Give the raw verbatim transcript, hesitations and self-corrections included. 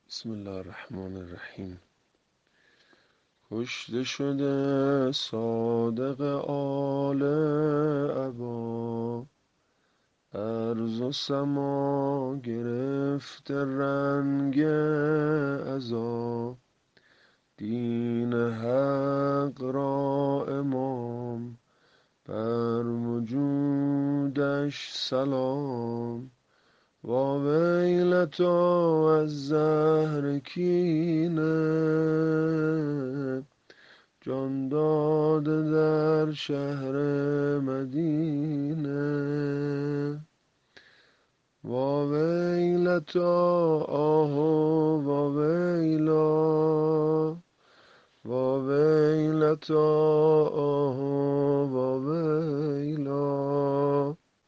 بسم الله الرحمن الرحیم. کشته شده صادق آل عبا، ارض و سما گرفته رنگ عزا. دین حق را امام، بر وجودش سلام. واویلتا از زهر کینه، جان داده در شهر مدینه. واویلتا آه واویلا، واویلتا